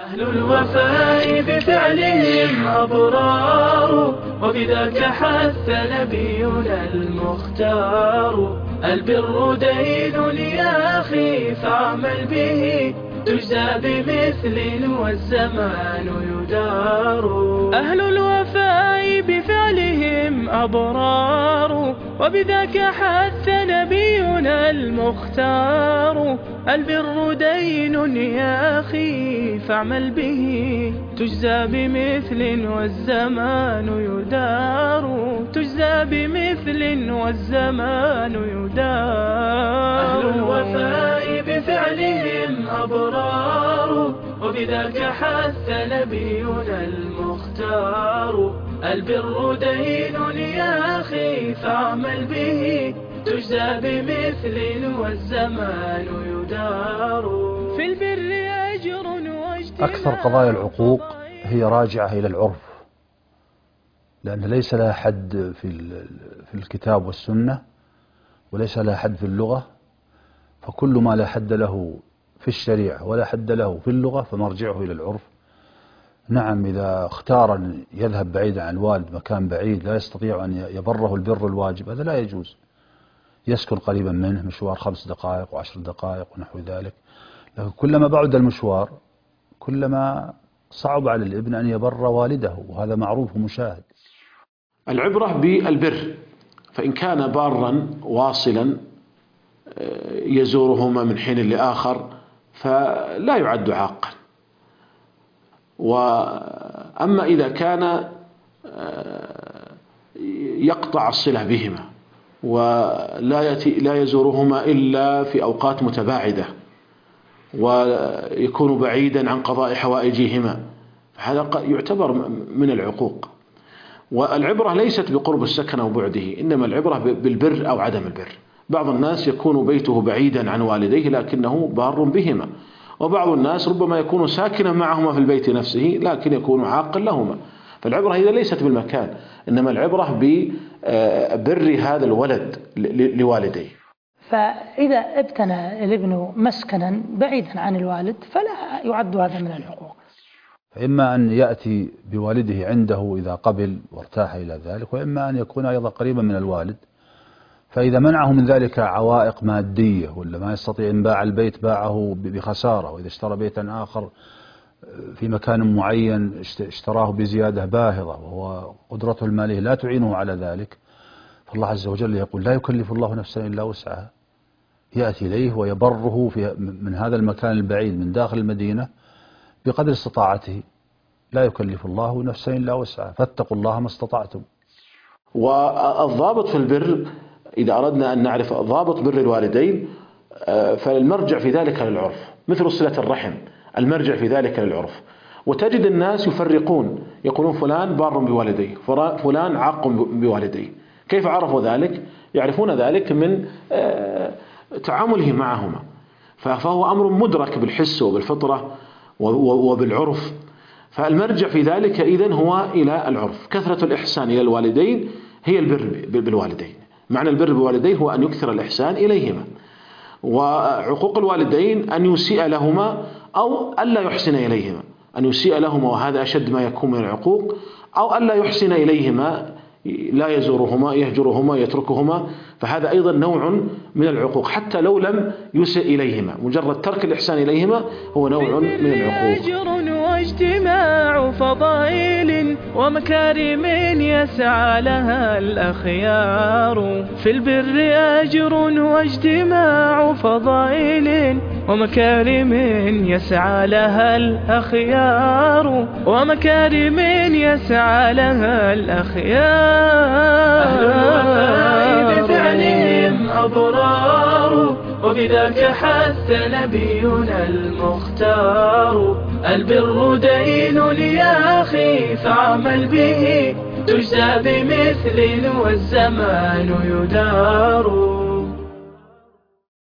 أهل الوفاء بفعلهم أبرار، وبذاك حث نبينا المختار. البر دين يا أخي فاعمل به، تجزى بمثل والزمان يدار. أهل الوفاء بفعلهم أبرار، وبذاك حث نبينا المختار. البر دين يا أخي فاعمل به، تجزى بمثل والزمان يدار. تجزى بمثل والزمان يدار. أهل الوفاء بفعلهم أبرار، وبذاك حث نبينا المختار. البر دين يا أخي فاعمل به، تجزى بمثل والزمان يدار. في البر أجر واجتماع. أكثر قضايا العقوق هي راجعة إلى العرف، لأن ليس لها حد في الكتاب والسنة، وليس لها حد في اللغة. فكل ما لا حد له في الشريعة ولا حد له في اللغة فمرجعه إلى العرف. نعم، إذا اختار أن يذهب بعيدا عن الوالد، مكان بعيد لا يستطيع أن يبره البر الواجب، هذا لا يجوز. يسكن قريبا منه، مشوار 5 دقائق و10 دقائق ونحو ذلك. لكن كلما بعد المشوار كلما صعب على الابن أن يبر والده، وهذا معروف ومشاهد. العبرة بالبر، فإن كان بارا واصلا يزورهما من حين لآخر فلا يعد عاقا. وأما إذا كان يقطع الصلة بهما ولا يزورهما إلا في أوقات متباعدة، ويكون بعيدا عن قضاء حوائجهما، فهذا يعتبر من العقوق. والعبرة ليست بقرب السكن أو بعده، إنما العبرة بالبر أو عدم البر. بعض الناس يكون بيته بعيدا عن والديه لكنه بار بهما، وبعض الناس ربما يكون ساكنا معهما في البيت نفسه لكن يكون عاقا لهما. فالعبرة هي ليست بالمكان، إنما العبرة ببر هذا الولد لوالديه. فإذا ابتنى الابن مسكنا بعيدا عن الوالد فلا يعد هذا من العقوق. فإما أن يأتي بوالده عنده إذا قبل وارتاح إلى ذلك، وإما أن يكون أيضا قريبا من الوالد. فإذا منعه من ذلك عوائق مادية، ولا ما يستطيع إن باع البيت باعه بخسارة، وإذا اشترى بيتا آخر في مكان معين اشتراه بزيادة باهظة وهو قدرته المالية لا تعينه على ذلك، فالله عز وجل يقول: لا يكلف الله نفسا إلا وسعها. يأتي إليه ويبره من هذا المكان البعيد من داخل المدينة بقدر استطاعته. لا يكلف الله نفسا إلا وسعها، فاتقوا الله ما استطعتم. والضابط في البر، إذا أردنا أن نعرف ضابط بر الوالدين، فالمرجع في ذلك للعرف، مثل صلة الرحم، المرجع في ذلك للعرف. وتجد الناس يفرقون، يقولون فلان بار بوالديه، فلان عاق بوالديه. كيف عرفوا ذلك؟ يعرفون ذلك من تعامله معهما، فهو أمر مدرك بالحس وبالفطرة وبالعرف. فالمرجع في ذلك إذن هو إلى العرف. كثرة الإحسان إلى الوالدين هي البر بالوالدين. معنى البر بالوالدين هو أن يكثر الإحسان إليهما. وعقوق الوالدين أن يسيء لهما أو ألا يحسن إليهما. أن يسيء لهما وهذا أشد ما يكون من العقوق، أو ألا يحسن إليهما، لا يزورهما، يهجرهما، يتركهما، فهذا أيضا نوع من العقوق حتى لو لم يسيء إليهما. مجرد ترك الإحسان إليهما هو نوع من العقوق. أجر واجتماع فضائل ومكارم يسعى لها الأخيار. في البر أجر واجتماع فضائل ومكارم يسعى لها الأخيار. ومكارم يسعى لها الأخيار. أهل الوفاء بفعلهم أبرار، وبذاك حث نبينا المختار. البر دين يا أخي فاعمل به، تجزى بمثل والزمان يدار.